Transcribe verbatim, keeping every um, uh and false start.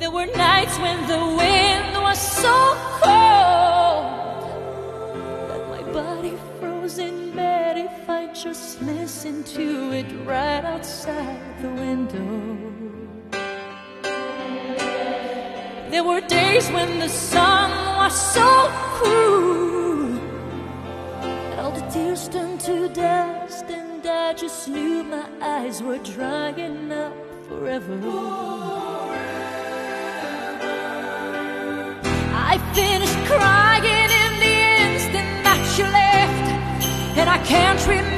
There were nights when the wind was so cold that my body froze in bed if I just listened to it right outside the window. There were days when the sun was so cruel that all the tears turned to dust, and I just knew my eyes were drying up forever. I finished crying in the instant that you left, and I can't remember